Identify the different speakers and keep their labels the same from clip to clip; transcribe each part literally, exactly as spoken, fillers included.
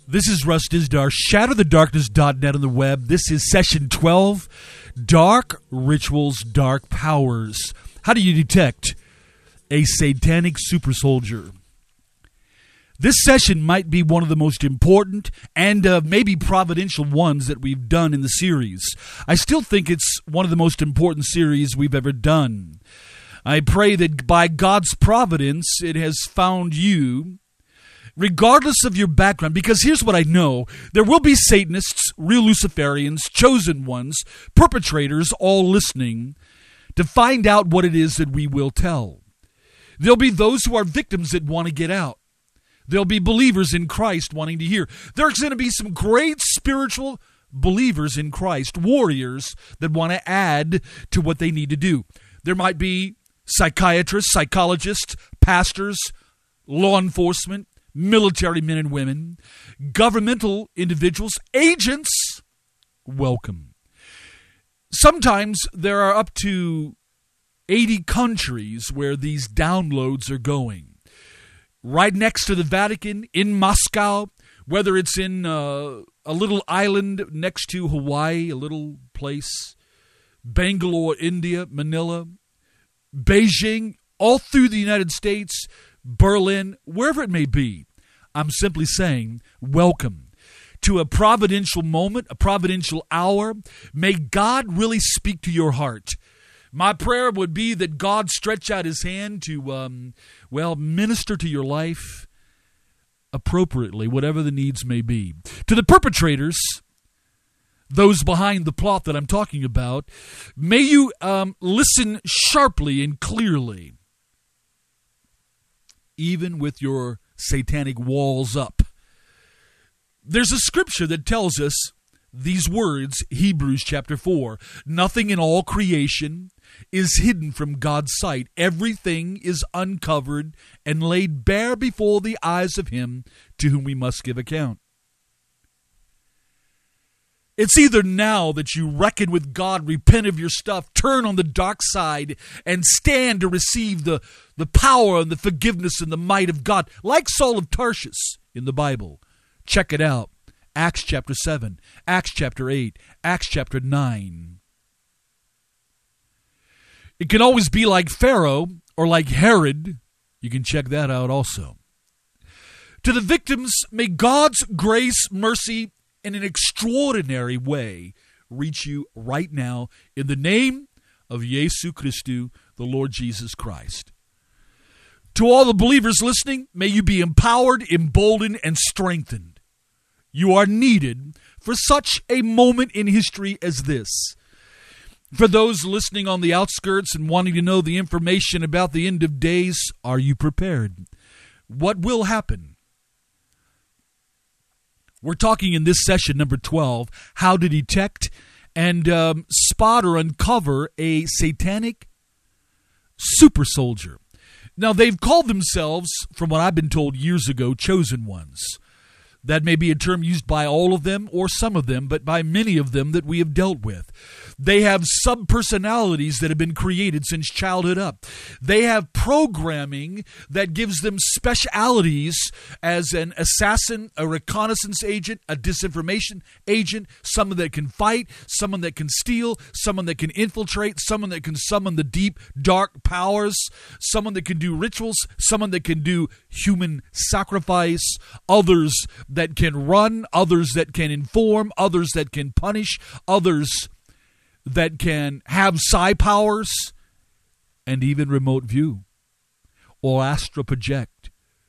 Speaker 1: This is Russ Dizdar, shatter the darkness dot net on the web. This is session twelve, Dark Rituals, Dark Powers. How do you detect a satanic super soldier? This session might be one of the most important and uh, maybe providential ones that we've done in the series. I still think it's one of the most important series we've ever done. I pray that by God's providence, it has found you, regardless of your background, because here's what I know. There will be Satanists, real Luciferians, chosen ones, perpetrators, all listening to find out what it is that we will tell. There'll be those who are victims that want to get out. There'll be believers in Christ wanting to hear. There's going to be some great spiritual believers in Christ, warriors that want to add to what they need to do. There might be psychiatrists, psychologists, pastors, law enforcement, military men and women, governmental individuals, agents. Welcome. Sometimes there are up to eighty countries where these downloads are going. Right next to the Vatican, in Moscow, whether it's in uh, a little island next to Hawaii, a little place, Bangalore, India, Manila, Beijing, all through the United States, Berlin, wherever it may be. I'm simply saying, welcome to a providential moment, a providential hour. May God really speak to your heart. My prayer would be that God stretch out his hand to, um, well, minister to your life appropriately, whatever the needs may be. To the perpetrators, those behind the plot that I'm talking about, may you um, listen sharply and clearly, even with your satanic walls up. There's a scripture that tells us these words, Hebrews chapter four, nothing in all creation is hidden from God's sight. Everything is uncovered and laid bare before the eyes of him to whom we must give account. It's either now that you reckon with God, repent of your stuff, turn on the dark side, and stand to receive the, the power and the forgiveness and the might of God, like Saul of Tarshish in the Bible. Check it out. Acts chapter seven, Acts chapter eight, Acts chapter nine. It can always be like Pharaoh or like Herod. You can check that out also. To the victims, may God's grace, mercy, in an extraordinary way reach you right now in the name of Jesu Christu, the Lord Jesus Christ. To all the believers listening, may you be empowered, emboldened, and strengthened. You are needed for such a moment in history as this. For those listening on the outskirts and wanting to know the information about the end of days, are you prepared? What will happen? We're talking in this session, number twelve, how to detect and um, spot or uncover a satanic super soldier. Now, they've called themselves, from what I've been told years ago, chosen ones. That may be a term used by all of them or some of them, but by many of them that we have dealt with. They have sub-personalities that have been created since childhood up. They have programming that gives them specialities as an assassin, a reconnaissance agent, a disinformation agent, someone that can fight, someone that can steal, someone that can infiltrate, someone that can summon the deep, dark powers, someone that can do rituals, someone that can do human sacrifice, others that can run, others that can inform, others that can punish, others that can have psi powers, and even remote view or astral project.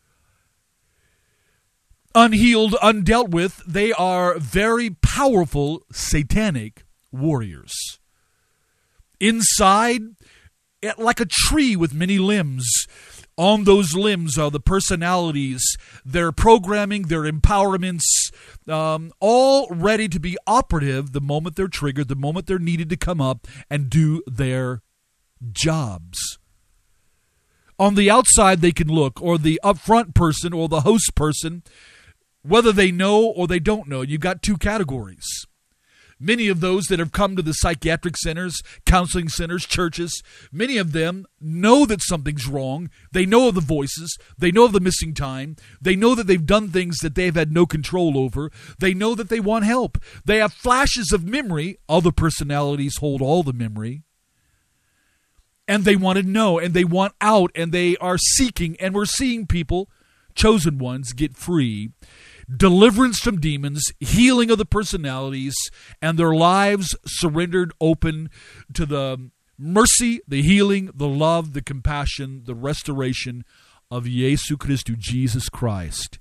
Speaker 1: Unhealed, undealt with, they are very powerful satanic warriors. Inside, like a tree with many limbs, on those limbs are the personalities, their programming, their empowerments, um, all ready to be operative the moment they're triggered, the moment they're needed to come up and do their jobs. On the outside, they can look, or the upfront person or the host person, whether they know or they don't know. You've got two categories. Many of those that have come to the psychiatric centers, counseling centers, churches, many of them know that something's wrong. They know of the voices. They know of the missing time. They know that they've done things that they've had no control over. They know that they want help. They have flashes of memory. Other personalities hold all the memory. And they want to know, and they want out, and they are seeking, and we're seeing people, chosen ones, get free. Deliverance from demons, healing of the personalities, and their lives surrendered open to the mercy, the healing, the love, the compassion, the restoration of Jesu Christu, Jesus Christ.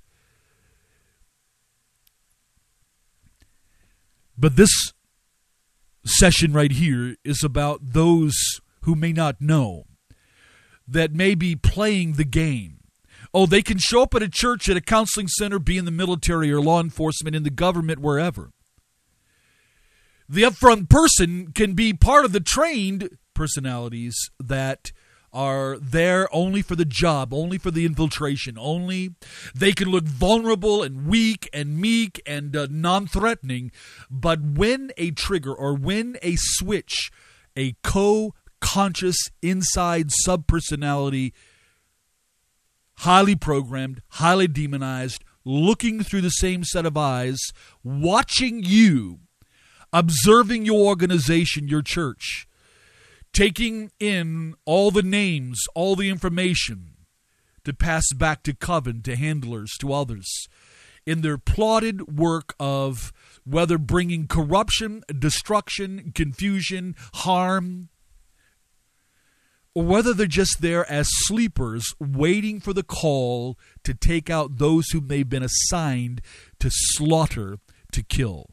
Speaker 1: But this session right here is about those who may not know, that may be playing the game. Oh, they can show up at a church, at a counseling center, be in the military or law enforcement, in the government, wherever. The upfront person can be part of the trained personalities that are there only for the job, only for the infiltration, only they can look vulnerable and weak and meek and uh, non-threatening. But when a trigger or when a switch, a co-conscious inside sub-personality, highly programmed, highly demonized, looking through the same set of eyes, watching you, observing your organization, your church, taking in all the names, all the information to pass back to coven, to handlers, to others, in their plotted work of whether bringing corruption, destruction, confusion, harm, or whether they're just there as sleepers waiting for the call to take out those whom they've been assigned to slaughter, to kill.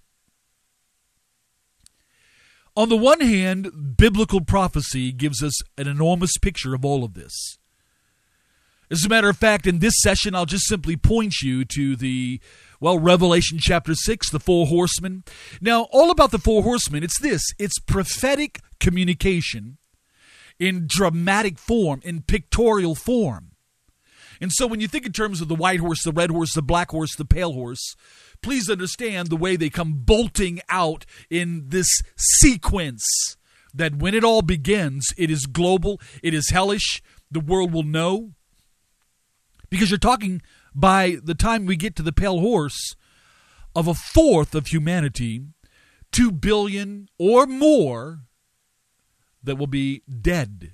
Speaker 1: On the one hand, biblical prophecy gives us an enormous picture of all of this. As a matter of fact, in this session, I'll just simply point you to the, well, Revelation chapter six, the four horsemen. Now, all about the four horsemen, it's this. It's prophetic communication in dramatic form, in pictorial form. And so when you think in terms of the white horse, the red horse, the black horse, the pale horse, please understand the way they come bolting out in this sequence, that when it all begins, it is global, it is hellish, the world will know. Because you're talking, by the time we get to the pale horse, of a fourth of humanity, two billion or more, that will be dead.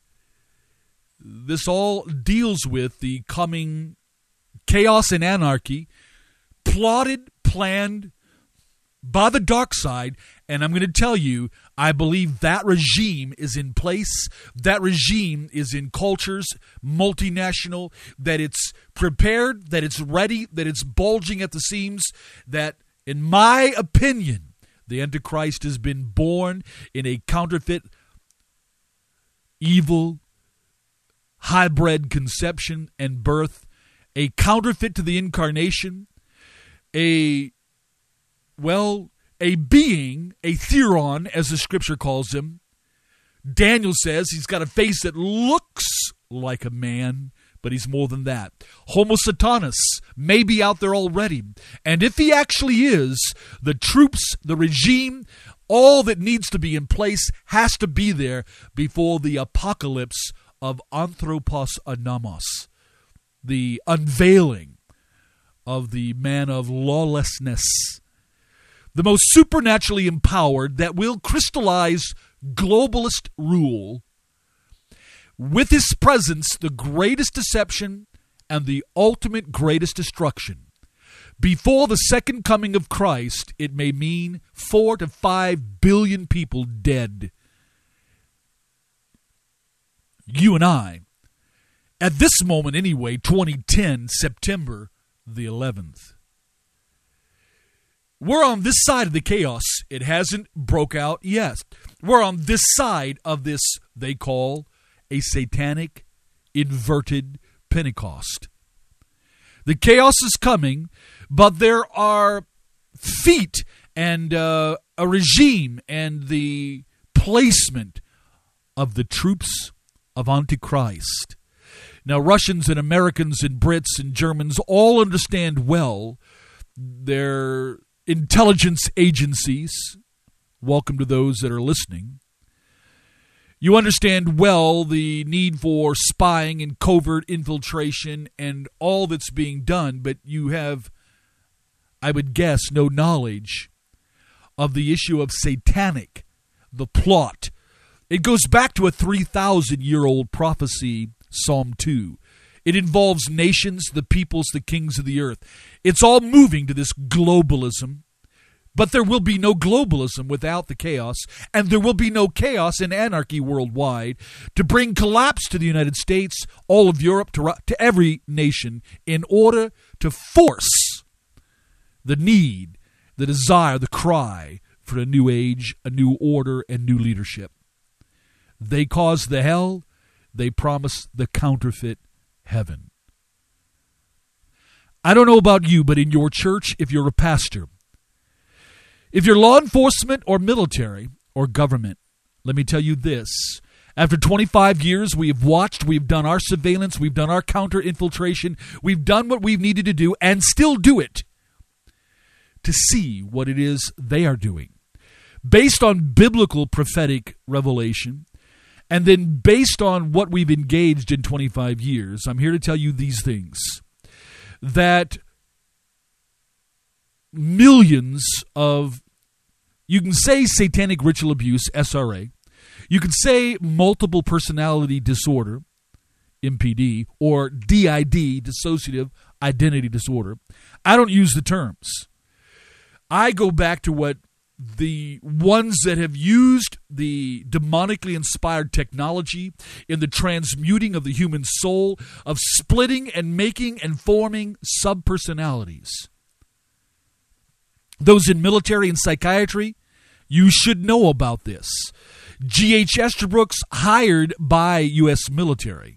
Speaker 1: This all deals with the coming chaos and anarchy, plotted, planned by the dark side. And I'm going to tell you, I believe that regime is in place. That regime is in cultures, multinational, that it's prepared, that it's ready, that it's bulging at the seams, that, in my opinion, the Antichrist has been born in a counterfeit, evil, hybrid conception and birth, a counterfeit to the incarnation, a, well, a being, a theron, as the scripture calls him. Daniel says he's got a face that looks like a man, but he's more than that. Homo Satanas may be out there already. And if he actually is, the troops, the regime, all that needs to be in place has to be there before the apocalypse of Anthropos Anamos, the unveiling of the man of lawlessness, the most supernaturally empowered that will crystallize globalist rule. With his presence, the greatest deception and the ultimate greatest destruction. Before the second coming of Christ, it may mean four to five billion people dead. You and I, at this moment anyway, twenty ten, September the eleventh. We're on this side of the chaos. It hasn't broke out yet. We're on this side of this, they call, a satanic, inverted Pentecost. The chaos is coming, but there are feet and uh, a regime and the placement of the troops of Antichrist. Now, Russians and Americans and Brits and Germans all understand well their intelligence agencies, welcome to those that are listening. You understand well the need for spying and covert infiltration and all that's being done, but you have, I would guess, no knowledge of the issue of satanic, the plot. It goes back to a three thousand year old prophecy, Psalm two. It involves nations, the peoples, the kings of the earth. It's all moving to this globalism. But there will be no globalism without the chaos, and there will be no chaos and anarchy worldwide to bring collapse to the United States, all of Europe, to, to every nation, in order to force the need, the desire, the cry for a new age, a new order, and new leadership. They cause the hell, they promise the counterfeit heaven. I don't know about you, but in your church, if you're a pastor, if you're law enforcement or military or government, let me tell you this. After twenty-five years, we have watched, we've done our surveillance, we've done our counter-infiltration, we've done what we've needed to do and still do it to see what it is they are doing. Based on biblical prophetic revelation, and then based on what we've engaged in twenty-five years, I'm here to tell you these things. That millions of, you can say satanic ritual abuse, S R A. You can say multiple personality disorder, M P D, or D I D, dissociative identity disorder. I don't use the terms. I go back to what the ones that have used the demonically inspired technology in the transmuting of the human soul, of splitting and making and forming subpersonalities. Those in military and psychiatry, you should know about this. G H Esterbrook's hired by U S military,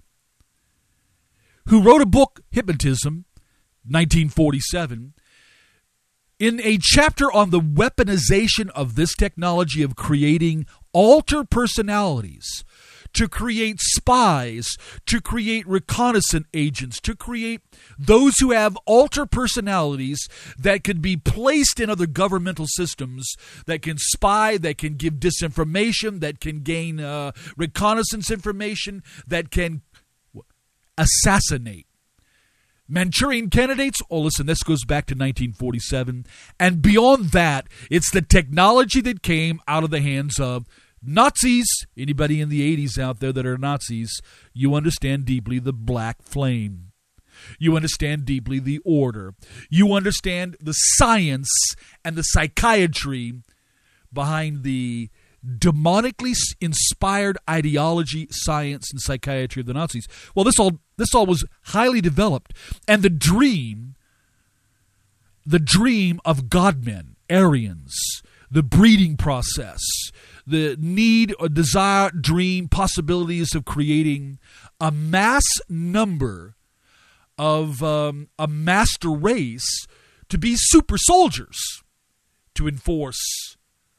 Speaker 1: who wrote a book, Hypnotism, nineteen forty-seven, in a chapter on the weaponization of this technology of creating alter personalities, to create spies, to create reconnaissance agents, to create those who have alter personalities that can be placed in other governmental systems, that can spy, that can give disinformation, that can gain uh, reconnaissance information, that can assassinate. Manchurian candidates, oh listen, this goes back to nineteen forty-seven. And beyond that, it's the technology that came out of the hands of Nazis. Anybody in the eighties out there that are Nazis, you understand deeply the black flame. You understand deeply the order. You understand the science and the psychiatry behind the demonically inspired ideology, science, and psychiatry of the Nazis. Well, this all this all was highly developed. And the dream, the dream of Godmen, Aryans, the breeding process, the need or desire, dream, possibilities of creating a mass number of um, a master race to be super soldiers to enforce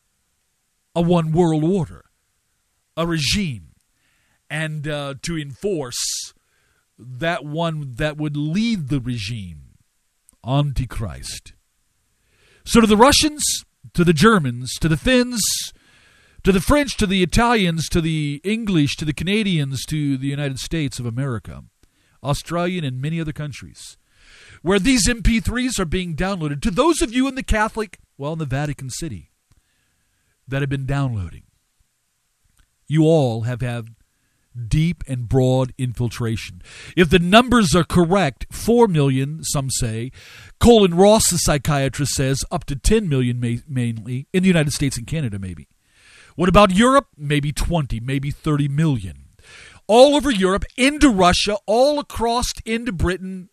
Speaker 1: a one world order, a regime, and uh, to enforce that one that would lead the regime, Antichrist. So to the Russians, to the Germans, to the Finns, to the French, to the Italians, to the English, to the Canadians, to the United States of America, Australian, and many other countries, where these M P threes are being downloaded, to those of you in the Catholic, well, in the Vatican City, that have been downloading, you all have had deep and broad infiltration. If the numbers are correct, four million, some say. Colin Ross, the psychiatrist, says up to ten million ma- mainly, in the United States and Canada maybe. What about Europe? Maybe twenty, maybe thirty million. All over Europe, into Russia, all across into Britain.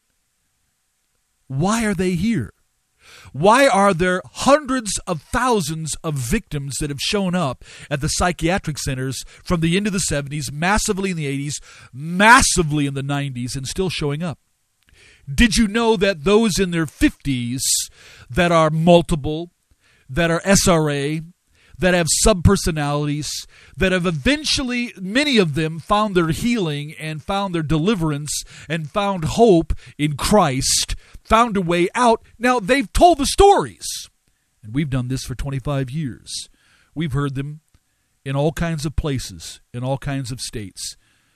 Speaker 1: Why are they here? Why are there hundreds of thousands of victims that have shown up at the psychiatric centers from the end of the seventies, massively in the eighties, massively in the nineties, and still showing up? Did you know that those in their fifties that are multiple, that are S R A, that have subpersonalities, that have eventually, many of them, found their healing and found their deliverance and found hope in Christ, found a way out. Now, they've told the stories. And we've done this for twenty-five years. We've heard them in all kinds of places, in all kinds of states.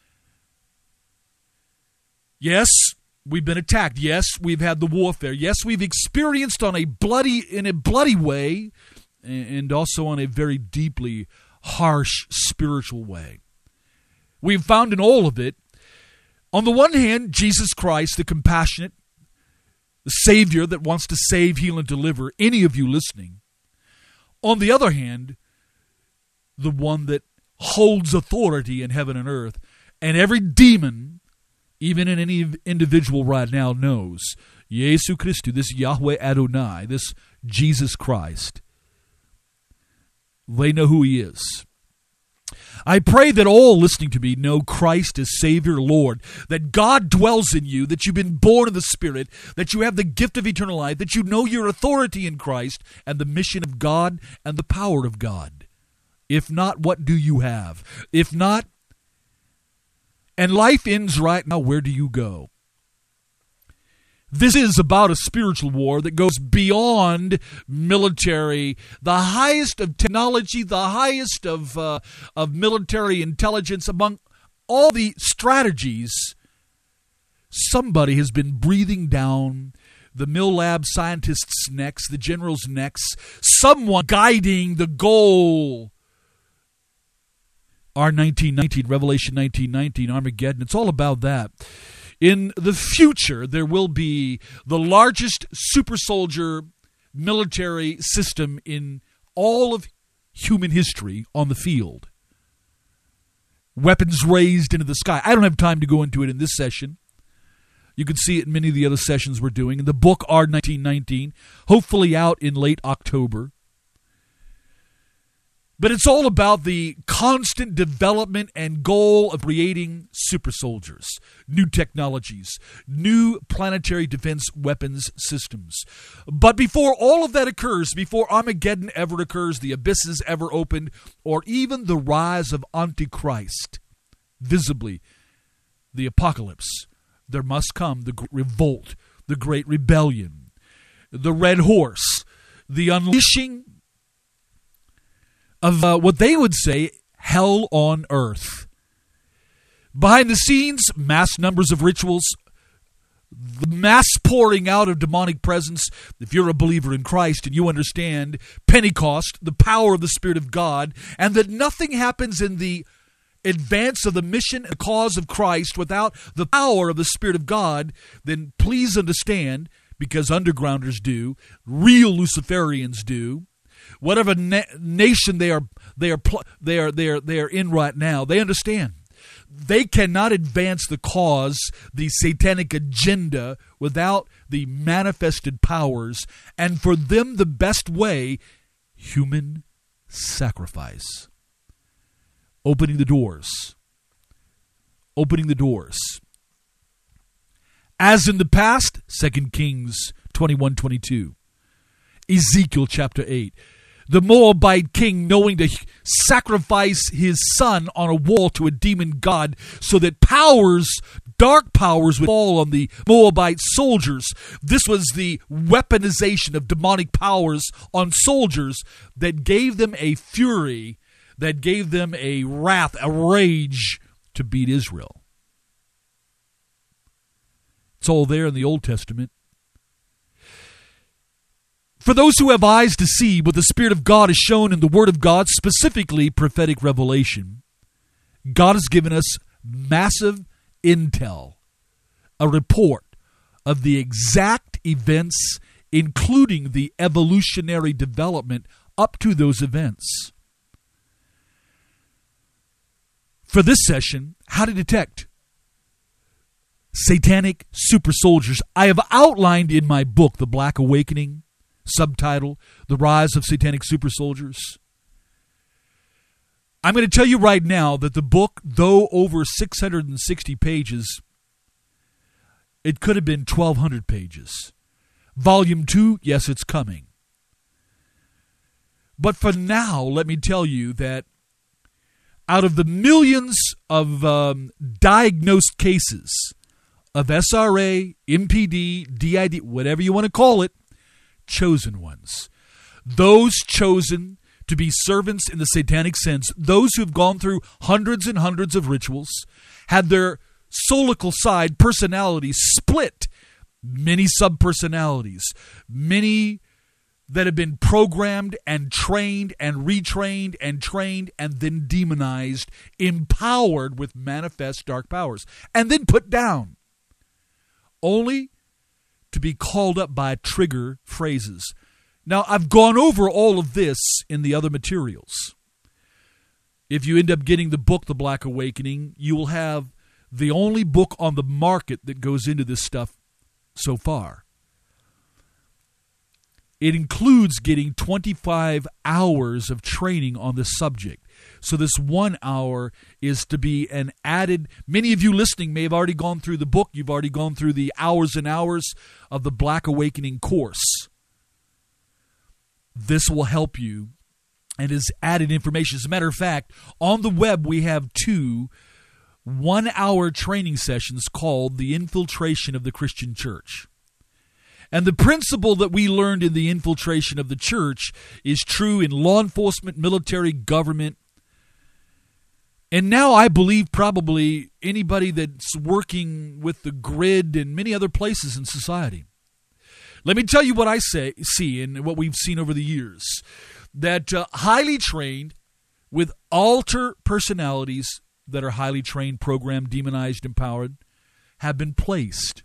Speaker 1: Yes, we've been attacked. Yes, we've had the warfare. Yes, we've experienced on a bloody, in a bloody way, and also on a very deeply harsh spiritual way. We've found in all of it, on the one hand, Jesus Christ, the compassionate, the Savior that wants to save, heal, and deliver any of you listening. On the other hand, the one that holds authority in heaven and earth, and every demon, even in any individual right now, knows Yesu Christu, this Yahweh Adonai, this Jesus Christ. They know who he is. I pray that all listening to me know Christ as Savior, Lord, that God dwells in you, that you've been born of the Spirit, that you have the gift of eternal life, that you know your authority in Christ and the mission of God and the power of God. If not, what do you have? If not, and life ends right now, where do you go? This is about a spiritual war that goes beyond military, the highest of technology, the highest of uh, of military intelligence. Among all the strategies, somebody has been breathing down the Mill Lab scientists' necks, the generals' necks, someone guiding the goal. R nineteen nineteen, Revelation nineteen nineteen, Armageddon, it's all about that. In the future, there will be the largest super soldier military system in all of human history on the field. Weapons raised into the sky. I don't have time to go into it in this session. You can see it in many of the other sessions we're doing. In the book R nineteen nineteen, hopefully out in late October. But it's all about the constant development and goal of creating super soldiers, new technologies, new planetary defense weapons systems. But before all of that occurs, before Armageddon ever occurs, the abysses ever opened, or even the rise of Antichrist, visibly, the apocalypse, there must come the great revolt, the great rebellion, the red horse, the unleashing of uh, what they would say, hell on earth. Behind the scenes, mass numbers of rituals, the mass pouring out of demonic presence. If you're a believer in Christ and you understand Pentecost, the power of the Spirit of God, and that nothing happens in the advance of the mission and cause of Christ without the power of the Spirit of God, then please understand, because undergrounders do, real Luciferians do, whatever na- nation they are, they are, pl- they are, they are, they are in right now, they understand they cannot advance the cause, the satanic agenda, without the manifested powers. And for them, the best way, human sacrifice, opening the doors, opening the doors. As in the past, Second Kings twenty-one twenty-two, Ezekiel chapter eight. The Moabite king, knowing to sacrifice his son on a wall to a demon god so that powers, dark powers, would fall on the Moabite soldiers. This was the weaponization of demonic powers on soldiers that gave them a fury, that gave them a wrath, a rage to beat Israel. It's all there in the Old Testament. For those who have eyes to see what the Spirit of God has shown in the Word of God, specifically prophetic revelation, God has given us massive intel, a report of the exact events, including the evolutionary development up to those events. For this session, how to detect satanic super soldiers. I have outlined in my book, The Black Awakening, subtitle, The Rise of Satanic Super Soldiers. I'm going to tell you right now that the book, though over six hundred sixty pages, it could have been twelve hundred pages. Volume two, yes, it's coming. But for now, let me tell you that out of the millions of um, diagnosed cases of S R A, M P D, D I D, whatever you want to call it, chosen ones, those chosen to be servants in the satanic sense, those who have gone through hundreds and hundreds of rituals, had their soulical side personalities split, many sub-personalities, many that have been programmed and trained and retrained and trained and then demonized, empowered with manifest dark powers, and then put down, only to be called up by trigger phrases. Now, I've gone over all of this in the other materials. If you end up getting the book, The Black Awakening, you will have the only book on the market that goes into this stuff so far. It includes getting twenty-five hours of training on this subject. So this one hour is to be an added, many of you listening may have already gone through the book, you've already gone through the hours and hours of the Black Awakening course. This will help you and is added information. As a matter of fact, on the web we have two one-hour training sessions called The Infiltration of the Christian Church. And the principle that we learned in the infiltration of the church is true in law enforcement, military, government, and now I believe probably anybody that's working with the grid and many other places in society. Let me tell you what I say, see and what we've seen over the years, that uh, highly trained with alter personalities that are highly trained, programmed, demonized, empowered, have been placed.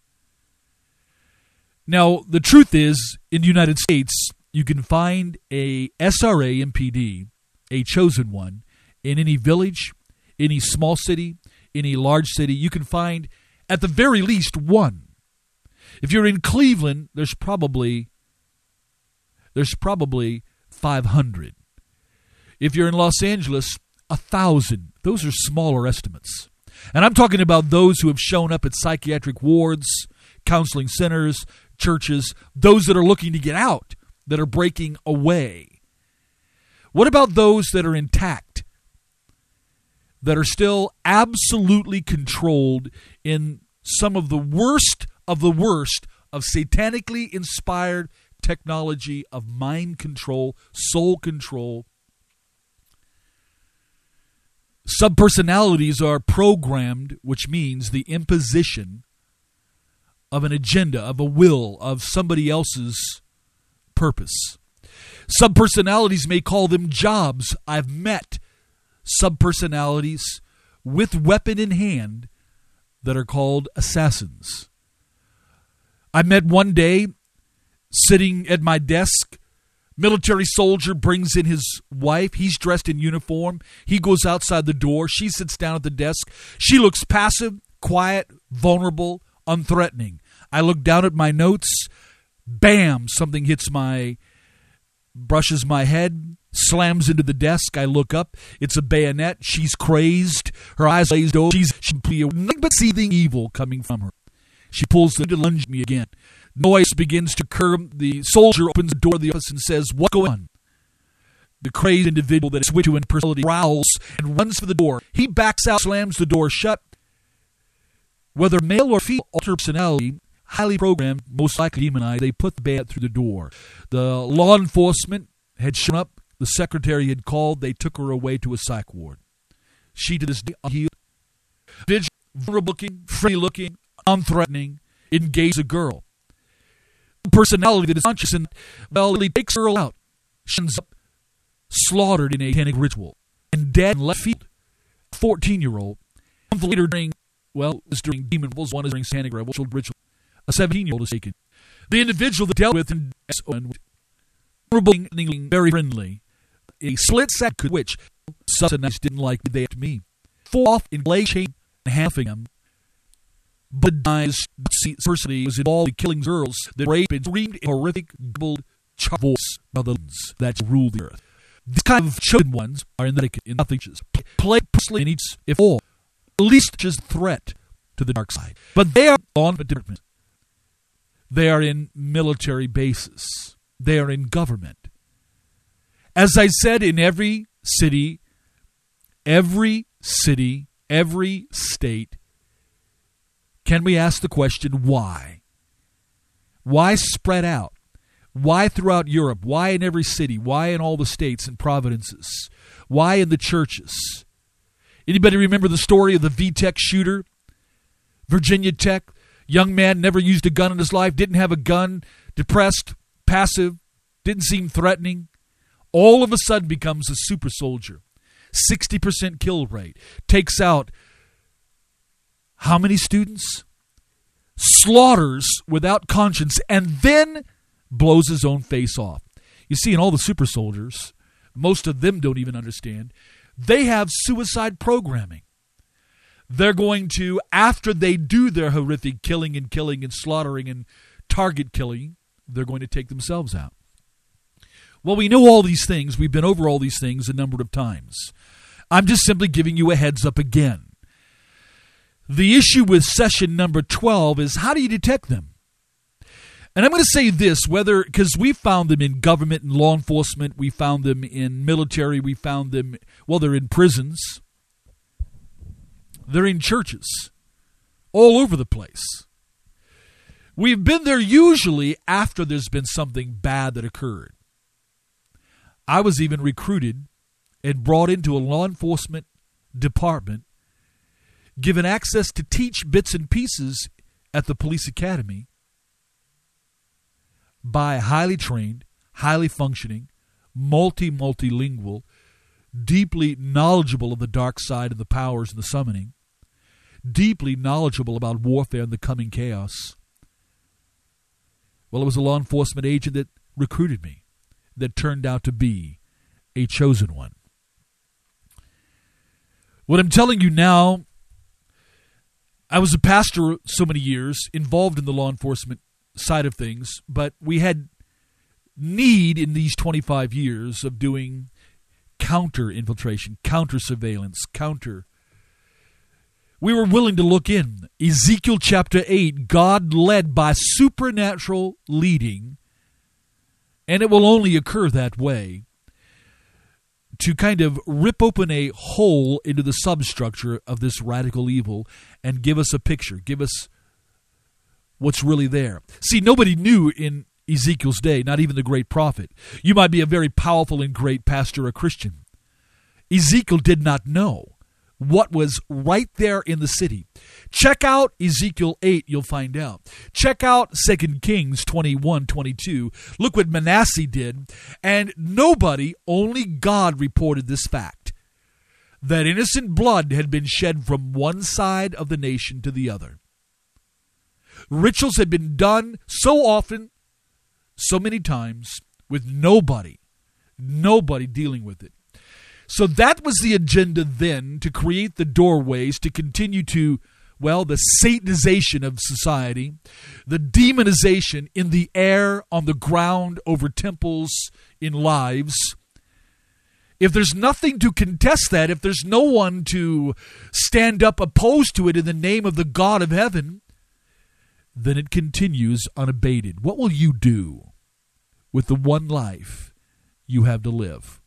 Speaker 1: Now, the truth is, in the United States, you can find a S R A M P D, a chosen one, in any village, any small city, any large city. You can find, at the very least, one. If you're in Cleveland, there's probably there's probably five hundred. If you're in Los Angeles, one thousand. Those are smaller estimates. And I'm talking about those who have shown up at psychiatric wards, counseling centers, churches, those that are looking to get out, that are breaking away. What about those that are intact, that are still absolutely controlled in some of the worst of the worst of satanically inspired technology of mind control, soul control? Subpersonalities are programmed, which means the imposition of an agenda, of a will, of somebody else's purpose. Subpersonalities may call them jobs. I've met subpersonalities with weapon in hand that are called assassins. I met one day, sitting at my desk, military soldier brings in his wife. He's dressed in uniform. He goes outside the door. She sits down at the desk. She looks passive, quiet, vulnerable, unthreatening. I look down at my notes. Bam! Something hits my, brushes my head, slams into the desk. I look up. It's a bayonet. She's crazed. Her eyes glazed over. She's simply nothing but seething evil coming from her. She pulls the to lunge at me again. Noise begins to occur. The soldier opens the door of the office and says, "What's going on?" The crazed individual that is switched to in personality growls and runs for the door. He backs out, slams the door shut. Whether male or female, alter personality, highly programmed, most likely demonized, they put the bayonet through the door. The law enforcement had shown up. The secretary had called. They took her away to a psych ward. She, to this day, unhealed, vulnerable-looking, free-looking, unthreatening, engaged a girl. Personality that is conscious and, well, he takes her out. She ends up slaughtered in a satanic ritual and dead in left field. A fourteen-year-old. A month later, during, well, it was during demon rituals, one is during satanic ritual. A seventeen-year-old is taken. The individual that dealt with and very friendly. A split second, which subsidized didn't like they to me. Fall off in blade chain and halving them. But dies, personally was involved in killing girls that raped and screamed in horrific, gibbled, charred voice of the ones that rule the earth. These kind of chosen ones are in the in nothing, play personally in each, if all, at least just threat to the dark side. But they are on a different. They are in military bases. They are in government. As I said, in every city, every city, every state, can we ask the question, why? Why spread out? Why throughout Europe? Why in every city? Why in all the states and provinces? Why in the churches? Anybody remember the story of the V-Tech shooter? Virginia Tech, young man, never used a gun in his life, didn't have a gun, depressed, passive, didn't seem threatening. All of a sudden becomes a super soldier. sixty percent kill rate. Takes out how many students? Slaughters without conscience, and then blows his own face off. You see, in all the super soldiers, most of them don't even understand, they have suicide programming. They're going to, after they do their horrific killing and killing and slaughtering and target killing, they're going to take themselves out. Well, we know all these things. We've been over all these things a number of times. I'm just simply giving you a heads up again. The issue with session number twelve is, how do you detect them? And I'm going to say this, whether, because we found them in government and law enforcement, we found them in military, we found them, well, they're in prisons. They're in churches, all over the place. We've been there usually after there's been something bad that occurred. I was even recruited and brought into a law enforcement department, given access to teach bits and pieces at the police academy by a highly trained, highly functioning, multi-multilingual, deeply knowledgeable of the dark side of the powers and the summoning, deeply knowledgeable about warfare and the coming chaos. Well, it was a law enforcement agent that recruited me, that turned out to be a chosen one. What I'm telling you now, I was a pastor so many years, involved in the law enforcement side of things, but we had need in these twenty-five years of doing counter-infiltration, counter-surveillance, counter. We were willing to look in. Ezekiel chapter eight, God led by supernatural leading, and it will only occur that way, to kind of rip open a hole into the substructure of this radical evil and give us a picture, give us what's really there. See, nobody knew in Ezekiel's day, not even the great prophet. You might be a very powerful and great pastor or Christian. Ezekiel did not know what was right there in the city. Check out Ezekiel eight, you'll find out. Check out Second Kings twenty-one, twenty-two. Look what Manasseh did. And nobody, only God reported this fact, that innocent blood had been shed from one side of the nation to the other. Rituals had been done so often, so many times, with nobody, nobody dealing with it. So that was the agenda then, to create the doorways, to continue to, well, the Satanization of society, the demonization in the air, on the ground, over temples, in lives. If there's nothing to contest that, if there's no one to stand up opposed to it in the name of the God of heaven, then it continues unabated. What will you do with the one life you have to live?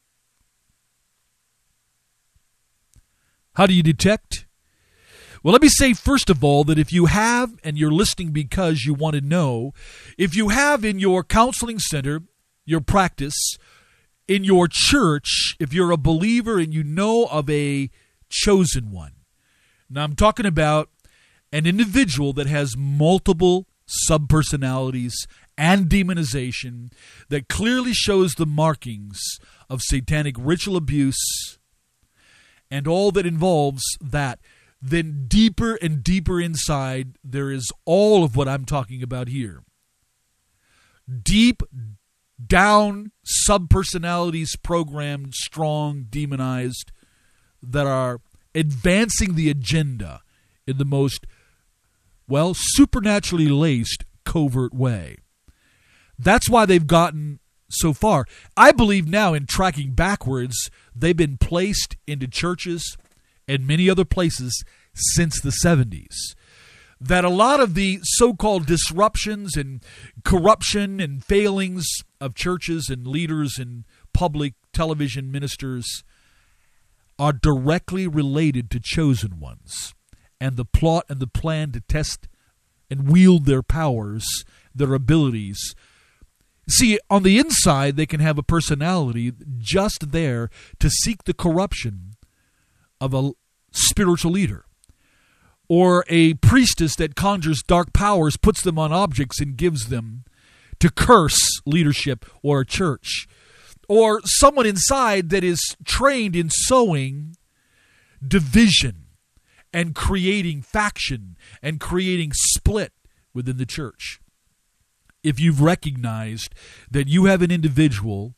Speaker 1: How do you detect? Well, let me say first of all that if you have, and you're listening because you want to know, if you have in your counseling center, your practice, in your church, if you're a believer and you know of a chosen one. Now, I'm talking about an individual that has multiple subpersonalities and demonization that clearly shows the markings of satanic ritual abuse and all that involves that, then deeper and deeper inside, there is all of what I'm talking about here. Deep down subpersonalities programmed, strong, demonized, that are advancing the agenda in the most, well, supernaturally laced, covert way. That's why they've gotten so far. I believe now, in tracking backwards, they've been placed into churches and many other places since the seventies. That a lot of the so-called disruptions and corruption and failings of churches and leaders and public television ministers are directly related to chosen ones and the plot and the plan to test and wield their powers, their abilities See, on the inside, they can have a personality just there to seek the corruption of a spiritual leader, or a priestess that conjures dark powers, puts them on objects and gives them to curse leadership or a church, or someone inside that is trained in sowing division and creating faction and creating split within the church. If you've recognized that you have an individual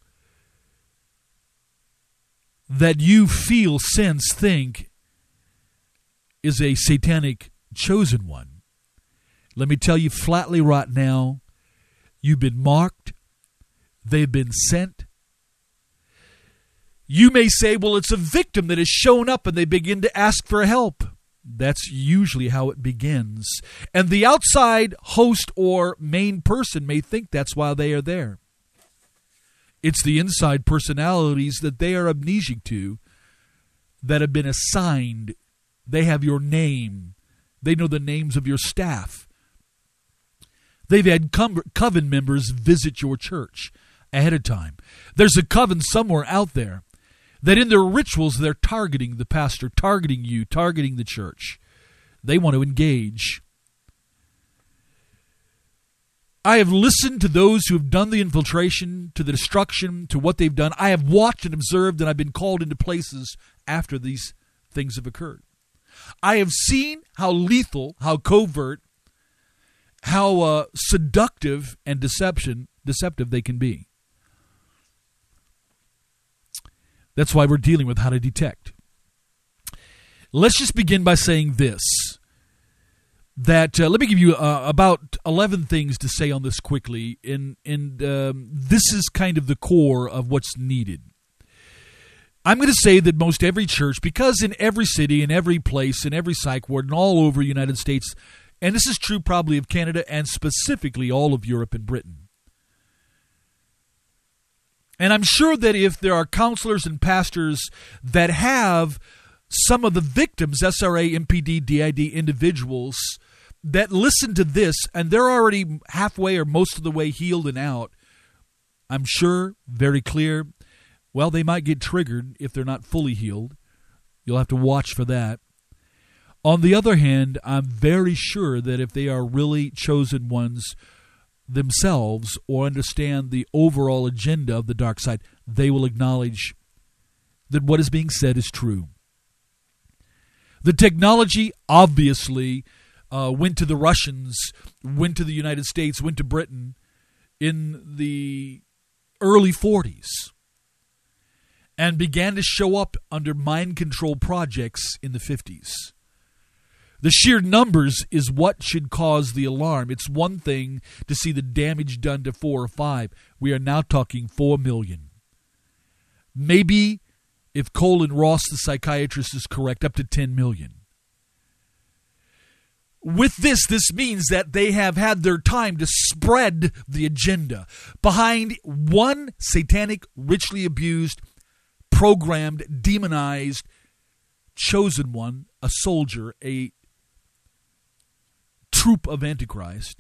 Speaker 1: that you feel, sense, think is a satanic chosen one, let me tell you flatly right now, you've been marked, they've been sent. You may say, well, it's a victim that has shown up and they begin to ask for help. That's usually how it begins. And the outside host or main person may think that's why they are there. It's the inside personalities that they are amnesic to that have been assigned. They have your name. They know the names of your staff. They've had coven members visit your church ahead of time. There's a coven somewhere out there that in their rituals they're targeting the pastor, targeting you, targeting the church. They want to engage. I have listened to those who have done the infiltration, to the destruction, to what they've done. I have watched and observed, and I've been called into places after these things have occurred. I have seen how lethal, how covert, how uh, seductive and deception, deceptive they can be. That's why we're dealing with how to detect. Let's just begin by saying this. That uh, let me give you uh, about eleven things to say on this quickly, and, and um, this is kind of the core of what's needed. I'm going to say that most every church, because in every city, in every place, in every psych ward, and all over the United States, and this is true probably of Canada and specifically all of Europe and Britain, and I'm sure that if there are counselors and pastors that have some of the victims, S R A, M P D, D I D individuals, that listen to this and they're already halfway or most of the way healed and out, I'm sure, very clear, well, they might get triggered if they're not fully healed. You'll have to watch for that. On the other hand, I'm very sure that if they are really chosen ones themselves or understand the overall agenda of the dark side, they will acknowledge that what is being said is true. The technology obviously uh, went to the Russians, went to the United States, went to Britain in the early forties and began to show up under mind control projects in the fifties. The sheer numbers is what should cause the alarm. It's one thing to see the damage done to four or five. We are now talking four million. Maybe, if Colin Ross, the psychiatrist, is correct, up to ten million. With this, this means that they have had their time to spread the agenda behind one satanic, richly abused, programmed, demonized, chosen one, a soldier, a troop of Antichrist.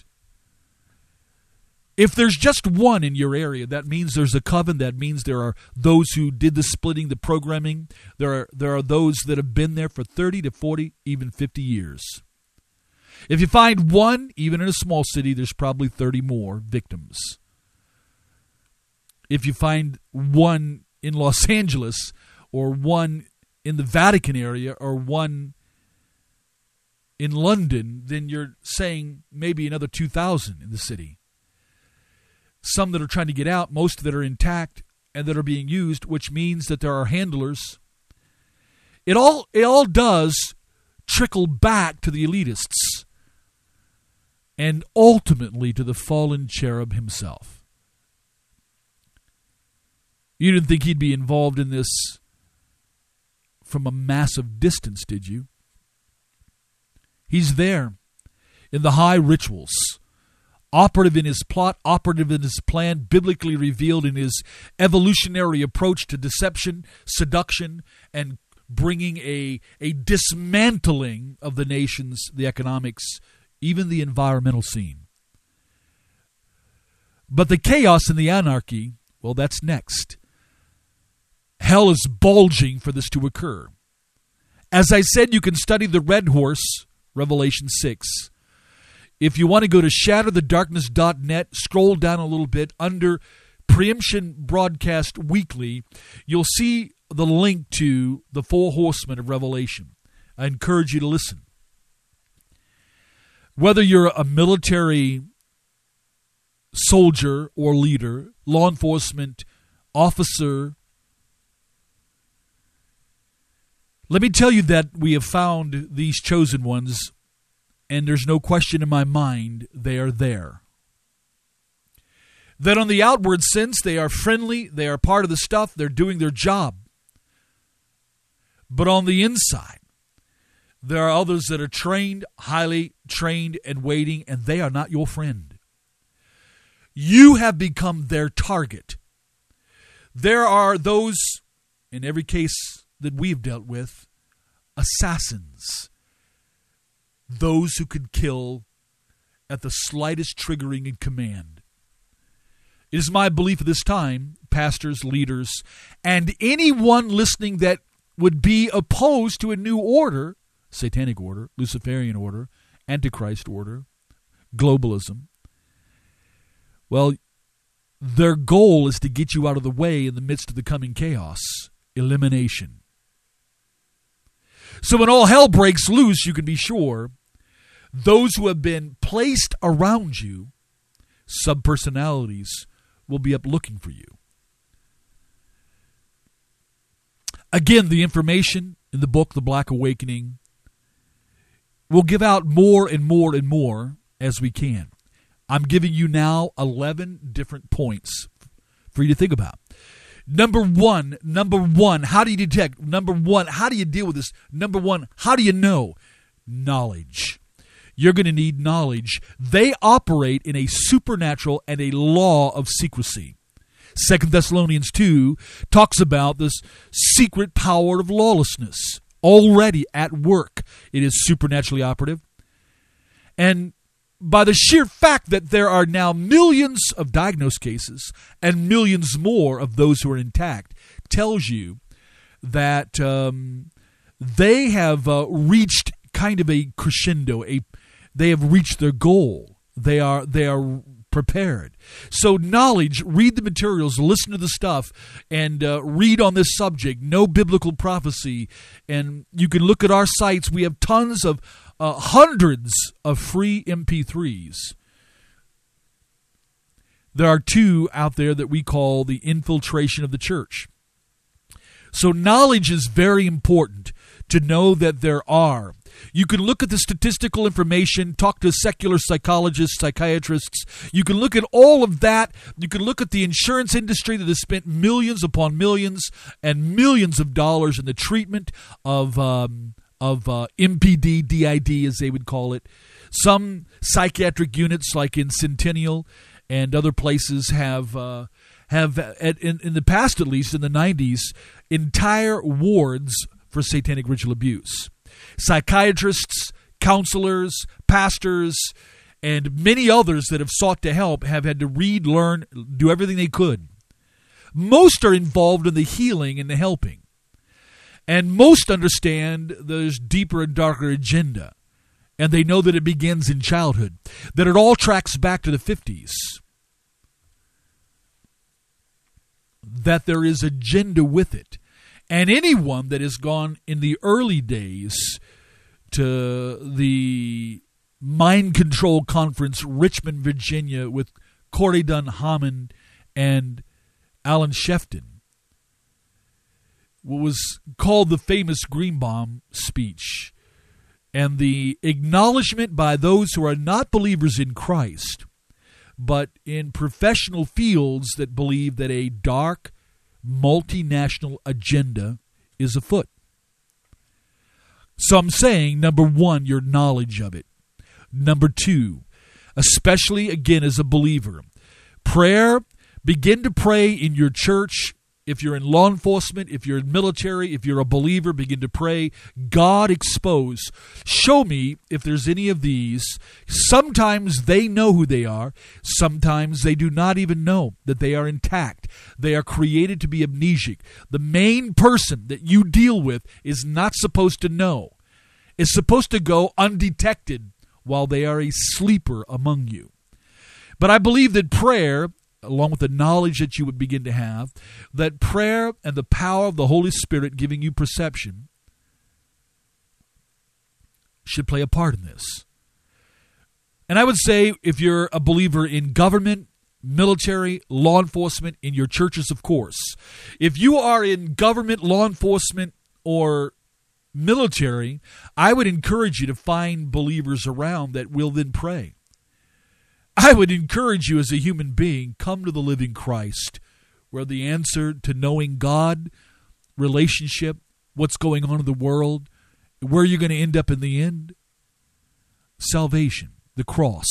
Speaker 1: If there's just one in your area, that means there's a coven. That means there are those who did the splitting, the programming. There are there are those that have been there for thirty to forty, even fifty years. If you find one, even in a small city, there's probably thirty more victims. If you find one in Los Angeles, or one in the Vatican area, or one in London, then you're saying maybe another two thousand in the city. Some that are trying to get out, most that are intact and that are being used, which means that there are handlers. It all it all does trickle back to the elitists and ultimately to the fallen cherub himself. You didn't think he'd be involved in this from a massive distance, did you? He's there in the high rituals, operative in his plot, operative in his plan, biblically revealed in his evolutionary approach to deception, seduction, and bringing a, a dismantling of the nations, the economics, even the environmental scene. But the chaos and the anarchy, well, that's next. Hell is bulging for this to occur. As I said, you can study the red horse, Revelation six. If you want to go to shatter the darkness dot net, scroll down a little bit under Preemption Broadcast Weekly, you'll see the link to the four horsemen of Revelation. I encourage you to listen. Whether you're a military soldier or leader, law enforcement officer, let me tell you that we have found these chosen ones, and there's no question in my mind they are there. That on the outward sense, they are friendly, they are part of the stuff, they're doing their job. But on the inside, there are others that are trained, highly trained and waiting, and they are not your friend. You have become their target. There are those, in every case that we've dealt with, assassins. Those who could kill at the slightest triggering in command. It is my belief at this time, pastors, leaders, and anyone listening that would be opposed to a new order, satanic order, Luciferian order, Antichrist order, globalism, well, their goal is to get you out of the way in the midst of the coming chaos, elimination. So when all hell breaks loose, you can be sure those who have been placed around you, subpersonalities, will be up looking for you. Again, the information in the book, The Black Awakening, we'll give out more and more and more as we can. I'm giving you now eleven different points for you to think about. Number one, number one, how do you detect? Number one, how do you deal with this? Number one, how do you know? Knowledge. You're going to need knowledge. They operate in a supernatural and a law of secrecy. Second Thessalonians two talks about this secret power of lawlessness already at work. It is supernaturally operative. And by the sheer fact that there are now millions of diagnosed cases and millions more of those who are intact, tells you that um, they have uh, reached kind of a crescendo. A they have reached their goal. They are they are prepared. So knowledge, read the materials, listen to the stuff, and uh, read on this subject. No biblical prophecy, and you can look at our sites. We have tons of Uh, hundreds of free M P threes. There are two out there that we call the infiltration of the church. So knowledge is very important to know that there are. You can look at the statistical information, talk to secular psychologists, psychiatrists. You can look at all of that. You can look at the insurance industry that has spent millions upon millions and millions of dollars in the treatment of um, of uh, M P D, D I D as they would call it. Some psychiatric units like in Centennial and other places have, uh, have at, in, in the past at least, in the nineties, entire wards for satanic ritual abuse. Psychiatrists, counselors, pastors, and many others that have sought to help have had to read, learn, do everything they could. Most are involved in the healing and the helping. And most understand there's deeper and darker agenda. And they know that it begins in childhood. That it all tracks back to the fifties. That there is agenda with it. And anyone that has gone in the early days to the Mind Control Conference, Richmond, Virginia, with Corey Dunn-Hammond and Alan Shefton, what was called the famous Greenbaum speech, and the acknowledgement by those who are not believers in Christ, but in professional fields that believe that a dark, multinational agenda is afoot. So I'm saying, number one, your knowledge of it. Number two, especially, again, as a believer, prayer, begin to pray in your church If you're in law enforcement, if you're in military, if you're a believer, begin to pray. God, expose. Show me if there's any of these. Sometimes they know who they are. Sometimes they do not even know that they are intact. They are created to be amnesic. The main person that you deal with is not supposed to know. It's supposed to go undetected while they are a sleeper among you. But I believe that prayer, along with the knowledge that you would begin to have, that prayer and the power of the Holy Spirit giving you perception should play a part in this. And I would say if you're a believer in government, military, law enforcement, in your churches, of course. If you are in government, law enforcement, or military, I would encourage you to find believers around that will then pray. I would encourage you as a human being, come to the living Christ, where the answer to knowing God, relationship, what's going on in the world, where you're going to end up in the end, salvation, the cross.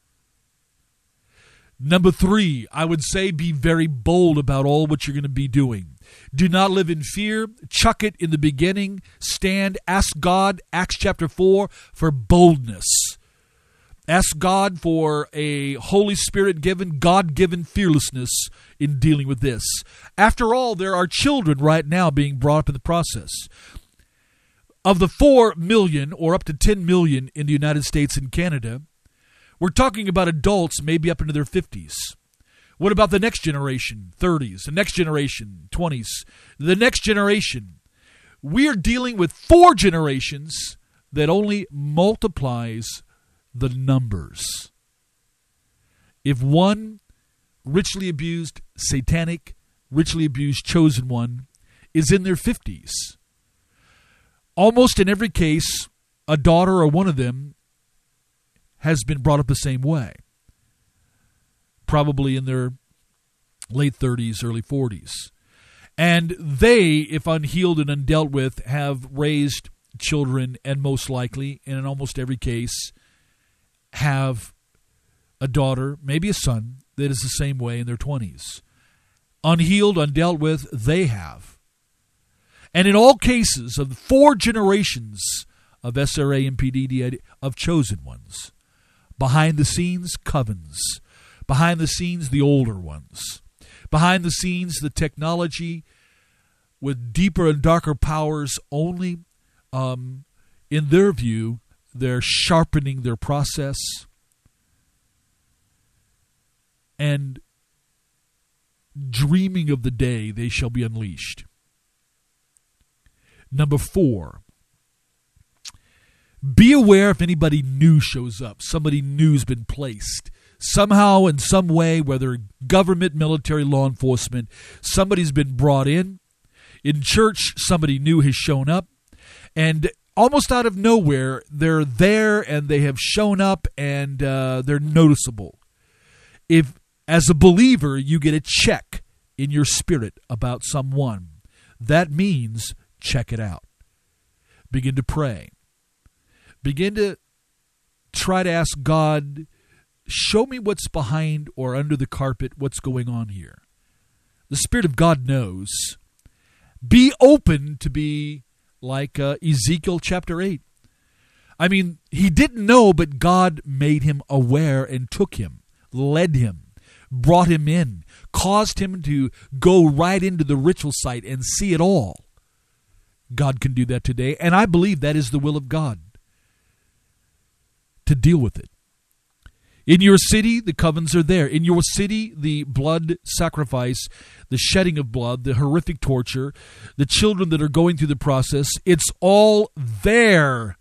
Speaker 1: Number three, I would say be very bold about all what you're going to be doing. Do not live in fear. Chuck it in the beginning. Stand, ask God, Acts chapter four, for boldness. Ask God for a Holy Spirit-given, God-given fearlessness in dealing with this. After all, there are children right now being brought up in the process. Of the four million, or up to ten million in the United States and Canada, we're talking about adults maybe up into their fifties. What about the next generation, thirties, the next generation, twenties, the next generation? We're dealing with four generations that only multiplies the numbers. If one richly abused, satanic, richly abused chosen one is in their fifties, almost in every case, a daughter or one of them has been brought up the same way. Probably in their late thirties, early forties. And they, if unhealed and undealt with, have raised children and most likely, and in almost every case, have a daughter, maybe a son, that is the same way in their twenties. Unhealed, undealt with, they have. And in all cases of the four generations of S R A, M P D, D I D, of chosen ones, behind the scenes, covens. Behind the scenes, the older ones. Behind the scenes, the technology with deeper and darker powers only, um, in their view, they're sharpening their process. And dreaming of the day they shall be unleashed. Number four, be aware if anybody new shows up, somebody new's been placed. Somehow, in some way, whether government, military, law enforcement, somebody's been brought in. In church, somebody new has shown up. And almost out of nowhere, they're there and they have shown up and uh, they're noticeable. If, as a believer, you get a check in your spirit about someone, that means check it out. Begin to pray. Begin to try to ask God, show me what's behind or under the carpet, what's going on here. The Spirit of God knows. Be open to be like uh, Ezekiel chapter eight. I mean, he didn't know, but God made him aware and took him, led him, brought him in, caused him to go right into the ritual site and see it all. God can do that today, and I believe that is the will of God, to deal with it. In your city, the covens are there. In your city, the blood sacrifice, the shedding of blood, the horrific torture, the children that are going through the process, it's all there.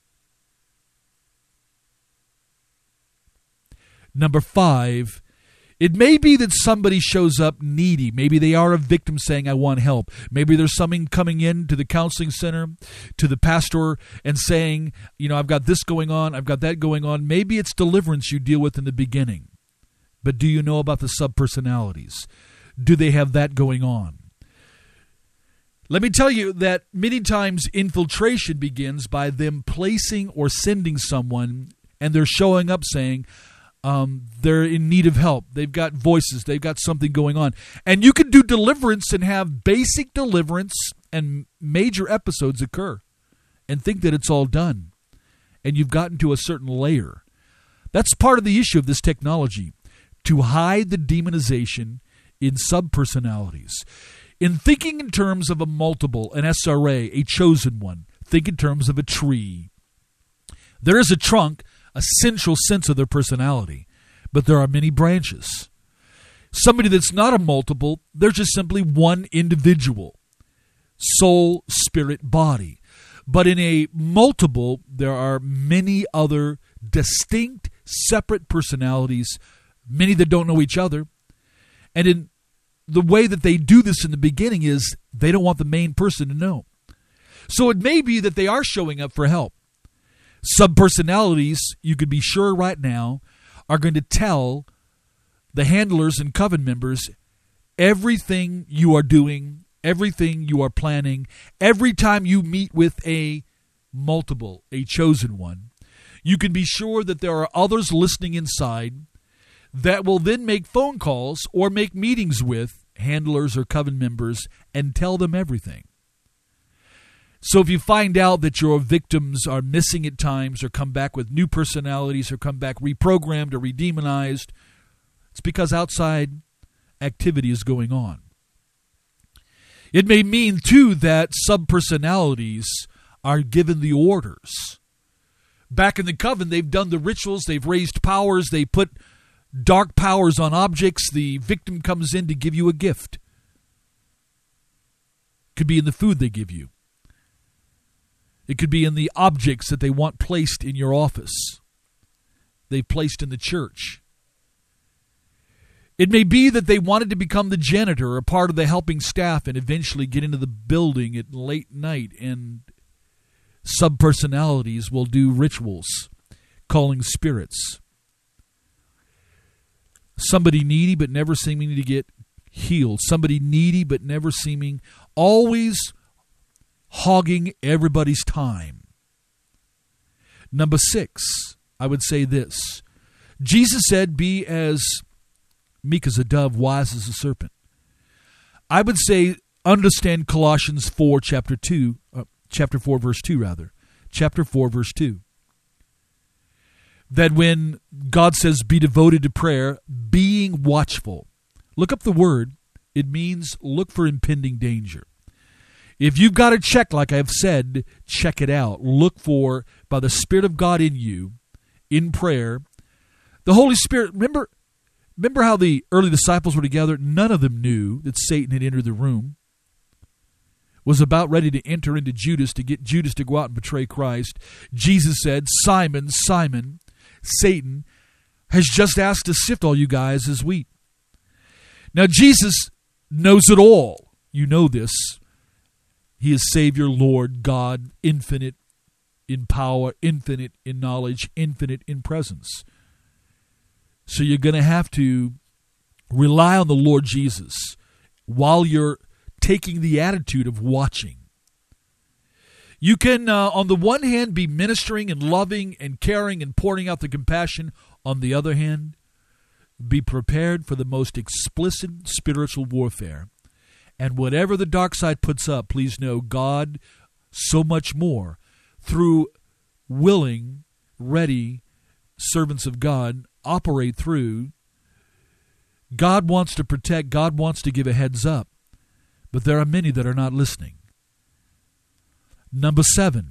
Speaker 1: Number five, it may be that somebody shows up needy. Maybe they are a victim saying, I want help. Maybe there's someone coming in to the counseling center, to the pastor, and saying, you know, I've got this going on, I've got that going on. Maybe it's deliverance you deal with in the beginning. But do you know about the subpersonalities? Do they have that going on? Let me tell you that many times infiltration begins by them placing or sending someone, and they're showing up saying, Um, they're in need of help. They've got voices. They've got something going on. And you can do deliverance and have basic deliverance and major episodes occur and think that it's all done. And you've gotten to a certain layer. That's part of the issue of this technology, to hide the demonization in subpersonalities. In thinking in terms of a multiple, an S R A, a chosen one, think in terms of a tree. There is a trunk, a central sense of their personality, but there are many branches. Somebody that's not a multiple, they're just simply one individual, soul, spirit, body. But in a multiple, there are many other distinct, separate personalities, many that don't know each other. And in the way that they do this in the beginning is they don't want the main person to know. So it may be that they are showing up for help. Subpersonalities, you could be sure right now, are going to tell the handlers and coven members everything you are doing, everything you are planning, every time you meet with a multiple, a chosen one. You can be sure that there are others listening inside that will then make phone calls or make meetings with handlers or coven members and tell them everything. So if you find out that your victims are missing at times or come back with new personalities or come back reprogrammed or redemonized, it's because outside activity is going on. It may mean, too, that subpersonalities are given the orders. Back in the coven, they've done the rituals, they've raised powers, they put dark powers on objects. The victim comes in to give you a gift. Could be in the food they give you. It could be in the objects that they want placed in your office. They've placed in the church. It may be that they wanted to become the janitor or part of the helping staff and eventually get into the building at late night, and subpersonalities will do rituals, calling spirits. Somebody needy but never seeming to get healed. Somebody needy but never seeming, always hogging everybody's time. Number six, I would say this. Jesus said, be as meek as a dove, wise as a serpent. I would say, understand Colossians four, chapter two, uh, chapter four, verse two, rather. Chapter four, verse two. That when God says, be devoted to prayer, being watchful. Look up the word. It means look for impending danger. If you've got to check, like I've said, check it out. Look for, by the Spirit of God in you, in prayer, the Holy Spirit. Remember, remember how the early disciples were together? None of them knew that Satan had entered the room, was about ready to enter into Judas to get Judas to go out and betray Christ. Jesus said, Simon, Simon, Satan has just asked to sift all you guys as wheat. Now, Jesus knows it all. You know this. He is Savior, Lord, God, infinite in power, infinite in knowledge, infinite in presence. So you're going to have to rely on the Lord Jesus while you're taking the attitude of watching. You can, uh, on the one hand, be ministering and loving and caring and pouring out the compassion. On the other hand, be prepared for the most explicit spiritual warfare. And whatever the dark side puts up, please know God, so much more, through willing, ready servants of God, operate through. God wants to protect. God wants to give a heads up. But there are many that are not listening. Number seven.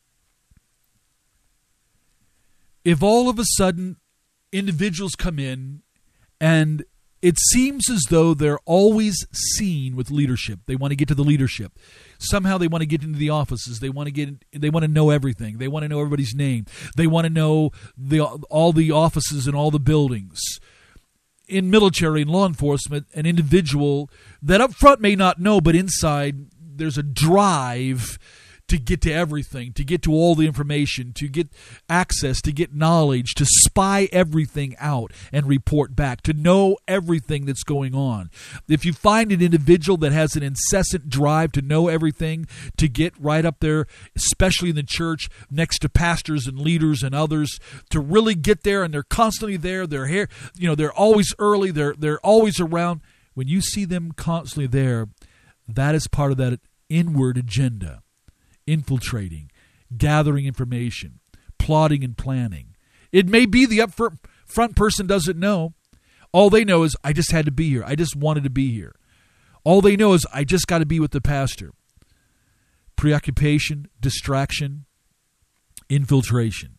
Speaker 1: If all of a sudden individuals come in and it seems as though they're always seen with leadership. They want to get to the leadership. Somehow they want to get into the offices. They want to get. They want to know everything. They want to know everybody's name. They want to know the all the offices and all the buildings. In military and law enforcement, an individual that up front may not know, but inside there's a drive to get to everything, to get to all the information, to get access, to get knowledge, to spy everything out and report back, to know everything that's going on. If you find an individual that has an incessant drive to know everything, to get right up there, especially in the church, next to pastors and leaders and others, to really get there, and they're constantly there, they're here, you know, they're always early, they're they're always around. When you see them constantly there, that is part of that inward agenda. Infiltrating, gathering information, plotting and planning. It may be the up front person doesn't know. All they know is, I just had to be here. I just wanted to be here. All they know is, I just got to be with the pastor. Preoccupation, distraction, infiltration.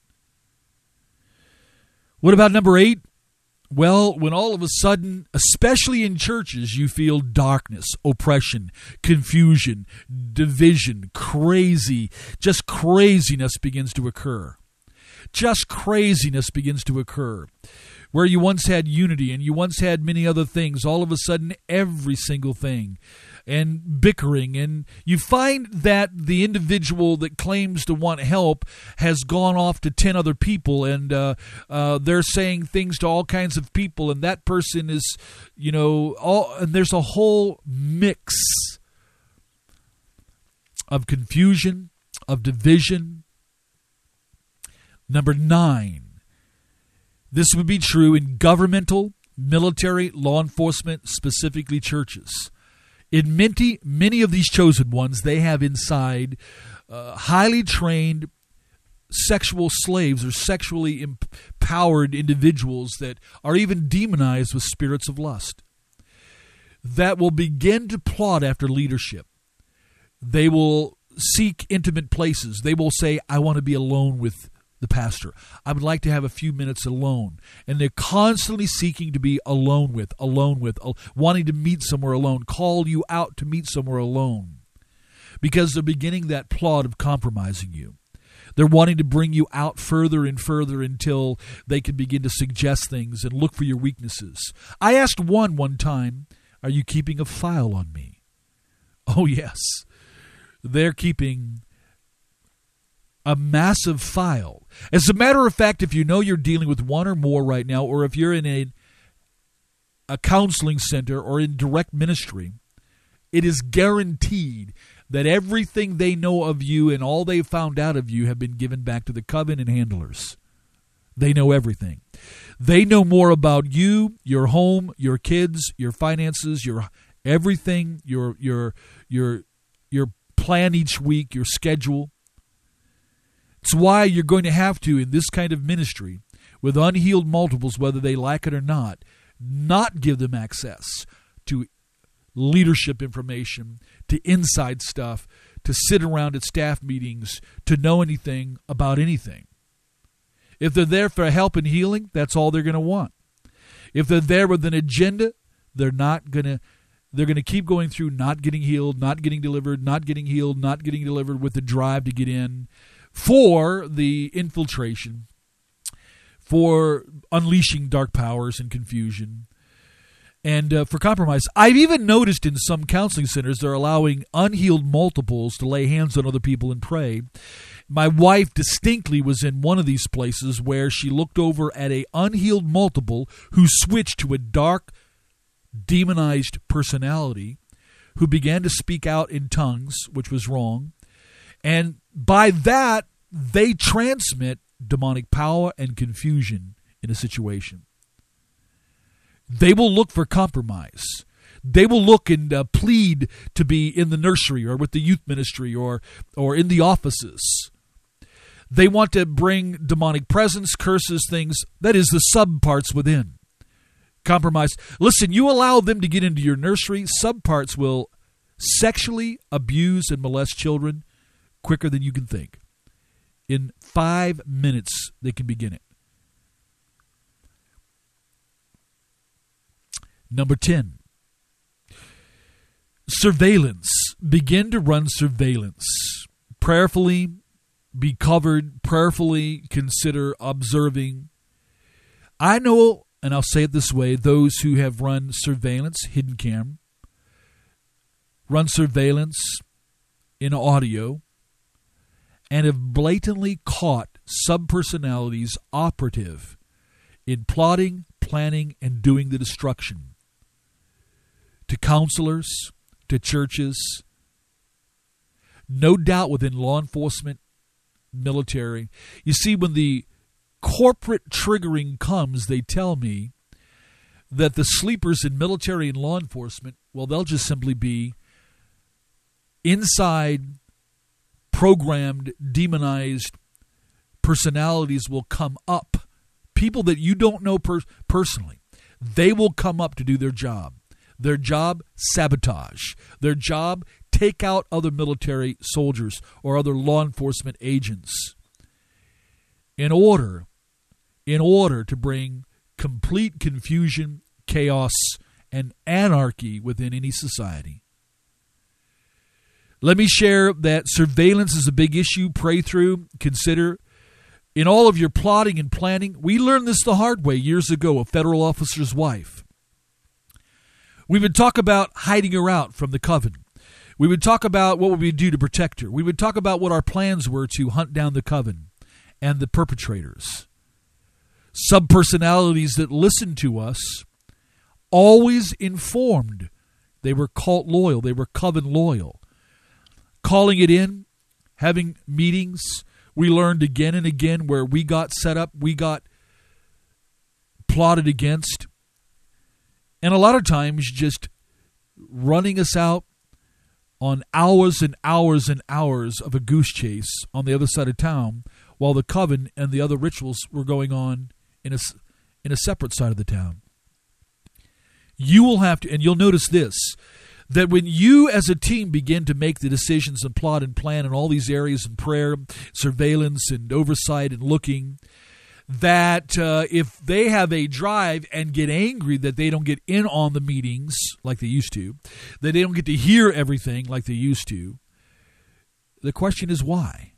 Speaker 1: What about number eight? Well, when all of a sudden, especially in churches, you feel darkness, oppression, confusion, division, crazy, just craziness begins to occur. Just craziness begins to occur. Where you once had unity and you once had many other things, all of a sudden every single thing, and bickering, and you find that the individual that claims to want help has gone off to ten other people, and uh, uh, they're saying things to all kinds of people, and that person is, you know, all, and there's a whole mix of confusion, of division. Number nine. This would be true in governmental, military, law enforcement, specifically churches. In many, many of these chosen ones, they have inside uh, highly trained sexual slaves or sexually empowered individuals that are even demonized with spirits of lust, that will begin to plot after leadership. They will seek intimate places. They will say, I want to be alone with the pastor. I would like to have a few minutes alone. And they're constantly seeking to be alone with, alone with, uh, wanting to meet somewhere alone, call you out to meet somewhere alone. Because they're beginning that plot of compromising you. They're wanting to bring you out further and further until they can begin to suggest things and look for your weaknesses. I asked one one time, are you keeping a file on me? Oh, yes. They're keeping a massive file. As a matter of fact, if you know you're dealing with one or more right now, or if you're in a, a counseling center or in direct ministry, it is guaranteed that everything they know of you and all they found out of you have been given back to the coven and handlers. They know everything. They know more about you, your home, your kids, your finances, your everything, your your your your plan each week, your schedule. It's why you're going to have to, in this kind of ministry, with unhealed multiples, whether they like it or not, not give them access to leadership information, to inside stuff, to sit around at staff meetings, to know anything about anything. If they're there for help and healing, that's all they're going to want. If they're there with an agenda, they're not going to They're going to keep going through not getting healed, not getting delivered, not getting healed, not getting delivered with the drive to get in for the infiltration, for unleashing dark powers and confusion, and uh, for compromise. I've even noticed in some counseling centers they're allowing unhealed multiples to lay hands on other people and pray. My wife distinctly was in one of these places where she looked over at a unhealed multiple who switched to a dark, demonized personality, who began to speak out in tongues, which was wrong. And by that, they transmit demonic power and confusion in a situation. They will look for compromise. They will look and uh, plead to be in the nursery or with the youth ministry or or in the offices. They want to bring demonic presence, curses, things, that is the subparts within. Compromise. Listen, you allow them to get into your nursery, subparts will sexually abuse and molest children quicker than you can think. In five minutes, they can begin it. Number ten, surveillance. Begin to run surveillance. Prayerfully be covered, prayerfully consider observing. I know, and I'll say it this way, those who have run surveillance, hidden cam, run surveillance in audio, and have blatantly caught subpersonalities operative in plotting, planning, and doing the destruction. To counselors, to churches, no doubt within law enforcement, military. You see, when the corporate triggering comes, they tell me that the sleepers in military and law enforcement, well, they'll just simply be inside, programmed, demonized personalities will come up. People that you don't know per- personally, they will come up to do their job. Their job, sabotage. Their job, take out other military soldiers or other law enforcement agents in order, in order to bring complete confusion, chaos, and anarchy within any society. Let me share that surveillance is a big issue. Pray through, consider. In all of your plotting and planning, we learned this the hard way years ago, a federal officer's wife. We would talk about hiding her out from the coven. We would talk about what would we do to protect her. We would talk about what our plans were to hunt down the coven and the perpetrators. Subpersonalities that listened to us, always informed. They were cult loyal. They were coven loyal. Calling it in, having meetings. We learned again and again where we got set up, we got plotted against. And a lot of times just running us out on hours and hours and hours of a goose chase on the other side of town while the coven and the other rituals were going on in a, in a separate side of the town. You will have to, and you'll notice this, that when you as a team begin to make the decisions and plot and plan in all these areas in prayer, surveillance and oversight and looking, that uh, if they have a drive and get angry that they don't get in on the meetings like they used to, that they don't get to hear everything like they used to, the question is why?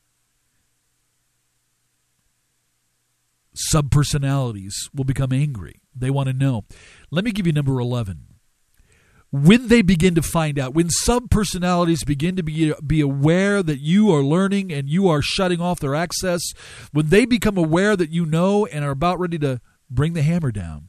Speaker 1: Subpersonalities will become angry. They want to know. Let me give you number eleven. When they begin to find out, when subpersonalities begin to be, be aware that you are learning and you are shutting off their access, when they become aware that you know and are about ready to bring the hammer down,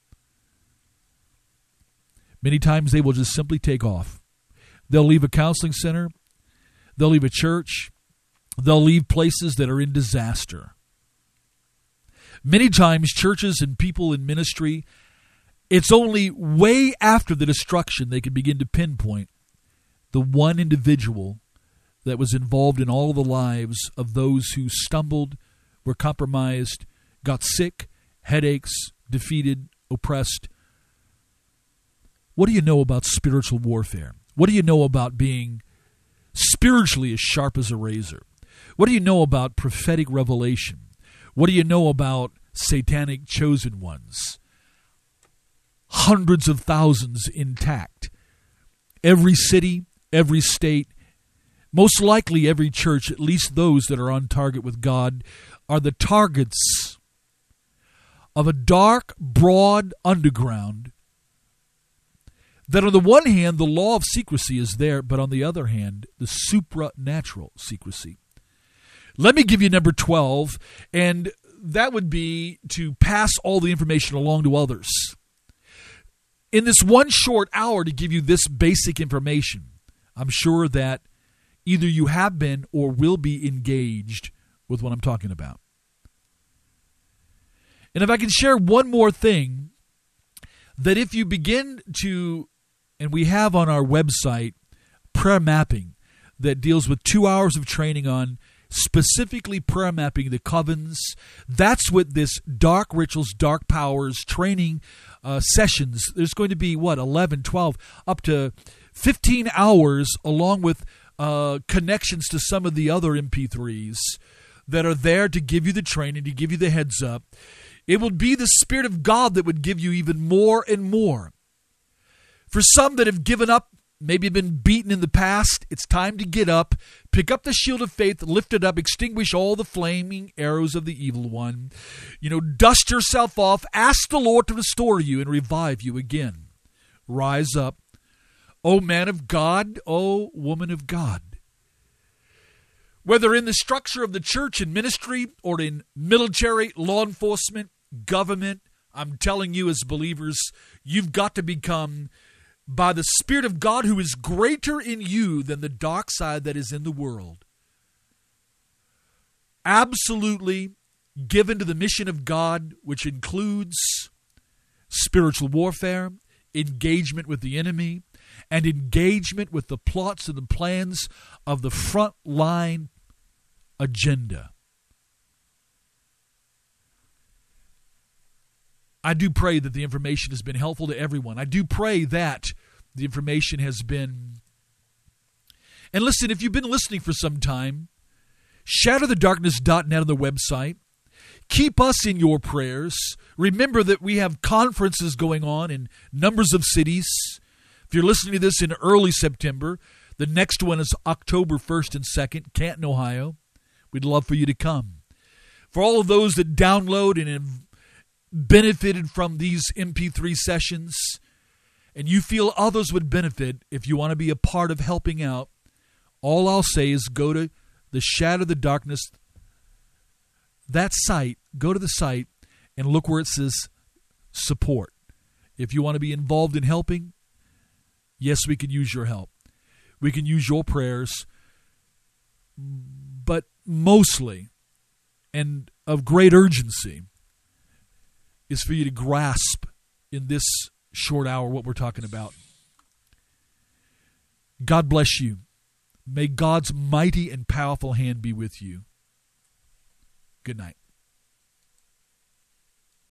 Speaker 1: many times they will just simply take off. They'll leave a counseling center. They'll leave a church. They'll leave places that are in disaster. Many times churches and people in ministry, it's only way after the destruction they can begin to pinpoint the one individual that was involved in all the lives of those who stumbled, were compromised, got sick, headaches, defeated, oppressed. What do you know about spiritual warfare? What do you know about being spiritually as sharp as a razor? What do you know about prophetic revelation? What do you know about satanic chosen ones? Hundreds of thousands intact. Every city, every state, most likely every church, at least those that are on target with God, are the targets of a dark, broad underground that on the one hand, the law of secrecy is there, but on the other hand, the supernatural secrecy. Let me give you number twelve, and that would be to pass all the information along to others. In this one short hour to give you this basic information, I'm sure that either you have been or will be engaged with what I'm talking about. And if I can share one more thing, that if you begin to, and we have on our website, prayer mapping that deals with two hours of training on specifically prayer mapping the covens. That's what this Dark Rituals, Dark Powers training uh, sessions, there's going to be, what, eleven, twelve, up to fifteen hours along with uh, connections to some of the other M P threes that are there to give you the training, to give you the heads up. It would be the Spirit of God that would give you even more and more. For some that have given up, maybe been beaten in the past, it's time to get up, pick up the shield of faith, lift it up, extinguish all the flaming arrows of the evil one. You know, dust yourself off, ask the Lord to restore you and revive you again. Rise up, O man of God, O woman of God. Whether in the structure of the church and ministry or in military, law enforcement, government, I'm telling you as believers, you've got to become, by the Spirit of God who is greater in you than the dark side that is in the world, absolutely given to the mission of God, which includes spiritual warfare, engagement with the enemy, and engagement with the plots and the plans of the front-line agenda. I do pray that the information has been helpful to everyone. I do pray that the information has been... And listen, if you've been listening for some time, shatter the darkness dot net on the website. Keep us in your prayers. Remember that we have conferences going on in numbers of cities. If you're listening to this in early September, the next one is October first and second, Canton, Ohio. We'd love for you to come. For all of those that download and have benefited from these M P three sessions, and you feel others would benefit if you want to be a part of helping out, all I'll say is go to the Shatter the Darkness, that site, go to the site and look where it says support. If you want to be involved in helping, yes, we can use your help. We can use your prayers, but mostly, and of great urgency, is for you to grasp in this short hour what we're talking about. God bless you. May God's mighty and powerful hand be with you. Good night.